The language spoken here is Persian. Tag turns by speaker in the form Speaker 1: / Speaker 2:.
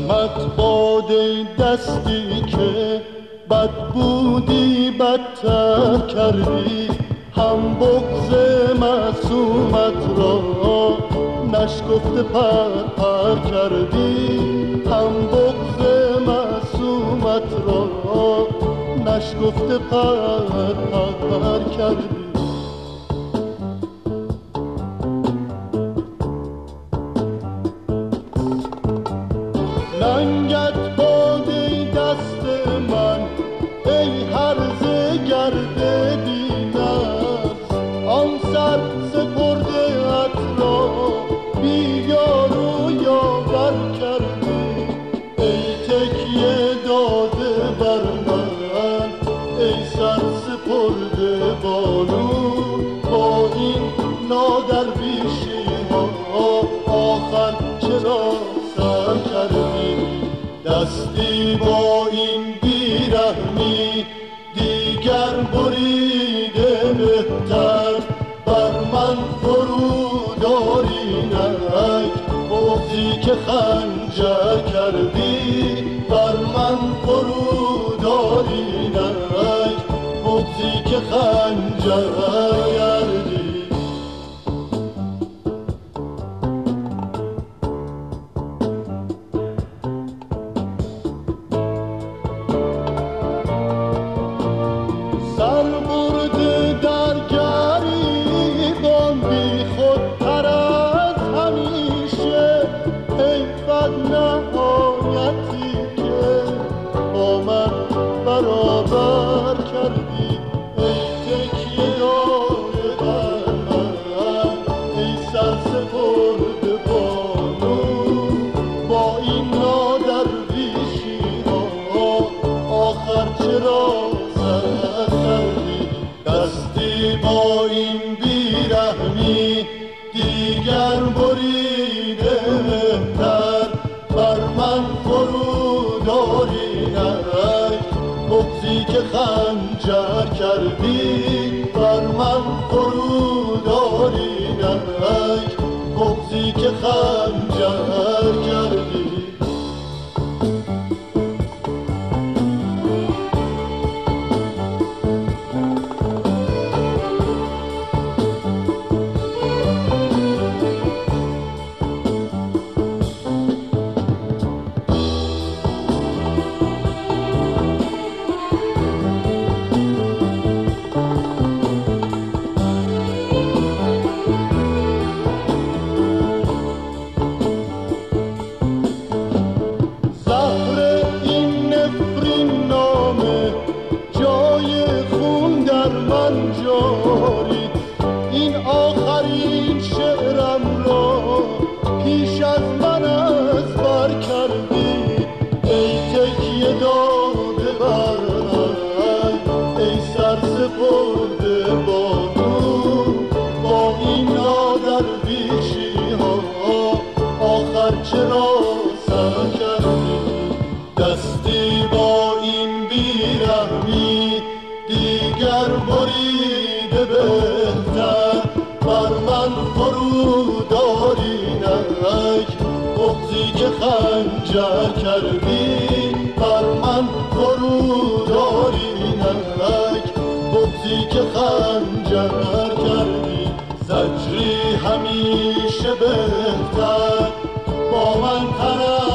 Speaker 1: رحمت باده دستی که بد بودی بدتر کردی، هم بغض معصومت را نشکفته پر کردی، هم بغض معصومت را نشکفته پر کردی. ننگت باده دست من ای هرزه گرده بی‌نظم، آن سر سپرده ات را بی یار و یاور کردی. ای تکیه داده بر من ای سر سپرده بانو، با این نادرویشی ها آخر چرا سر کردی؟ دستی با این بیرحمی دیگر بریده بهتر، بر من فرود آری نک بغضی که خنجر کردی، بر من فرود آری نک بغضی که خنجر کردی. سر برده در گریبان بی خودتر از همیشه، حیفت نهایتی که با من برابر کردی. ای تکیه داده بر من ای سر سپرده بانو، با این نادرویشی ها آخر چرا دستی با این بیرحمی دیگر بریده بهتر، بر من فرود آری نک بغضی که خنجر کردی، بر من فرود آری نک بغضی که خنجر کردی. این آخرین شعرم را پیش از من از بر کردی. ای تکیه داده بر من ای سر سپرده بانو، با این نادرویشی ها آخر چرا سر کردی؟ دستی با این بیرحمی دیگر بریده بهتر، بر من فرود آری نک بغضی که خنجر کردی، بر من فرود آری نک بغضی که خنجر کردی. زجری همیشه بهتر با من